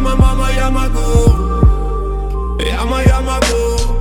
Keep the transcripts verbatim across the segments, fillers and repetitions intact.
мама, мама, я могу. Я моя могу.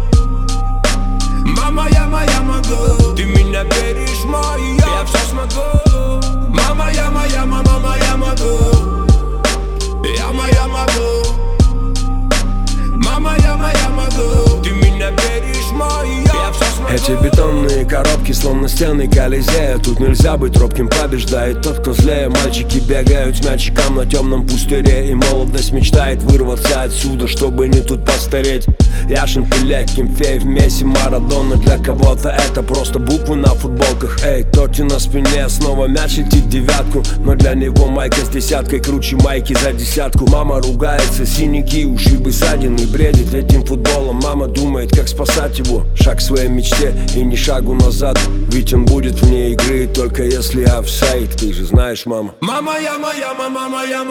Мама, я моя могу. Ты меня веришь, мой, я все смогу. Мама, я моя, мама, моя могу. Я моя могу. Мама, я моя могу. Ты меня веришь, мой, я все смогу. Эти бетонные коробки, словно стены Колизея. Тут нельзя быть робким, побеждает тот, кто злее. Мальчики бегают с мячиком на темном пустыре, и молодость мечтает вырваться отсюда, чтобы не тут постареть. Яшин, Пеле, Кимфеев, Месси, Марадона. Для кого-то это просто буквы на футболках. Эй, Тоти на спине, снова мяч летит в девятку, но для него майка с десяткой круче майки за десятку. Мама ругается, синяки, ушибы, ссадины, бредит этим футболом. Мама думает, как спасать его. Шаг к своей мечте и ни шагу назад, ведь он будет вне игры, только если офсайд. Ты же знаешь, мама. Мама, я моя, мама, моя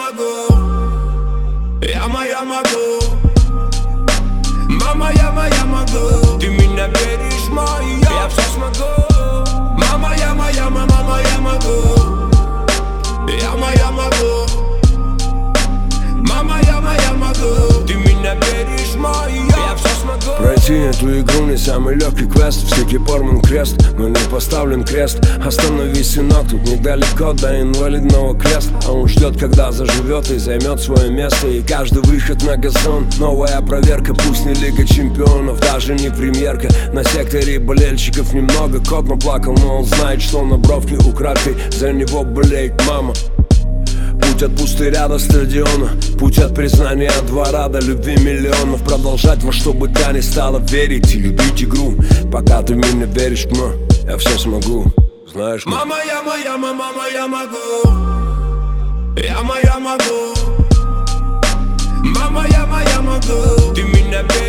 могу. Я моя могу. Мама, я моя могу. Ты меня веришь, мой, я все смогу. Мама, я моя, мама, моя могу. Я моя могу. Мама, я моя могу. Ты меня веришь, мой, я все смогу. Пройти эту игру не самый легкий квест. В стике порван крест, но не поставлен крест. Остановись, сынок, тут недалеко до инвалидного кресла. А он ждет, когда заживет и займет свое место. И каждый выход на газон новая проверка. Пусть не Лига Чемпионов, даже не премьерка. На секторе болельщиков немного. Кот наплакал, но он знает, что на бровке украдкой за него болеет мама. Путь от пустыря до стадиона, путь от признания двора до любви миллионов. Продолжать во что бы то ни стало верить и любить игру. Пока ты в меня веришь, но я все смогу. Знаешь, мама, мама, я моя, мама, моя могу. Я моя могу. Мама, я моя могу. Ты меня веришь.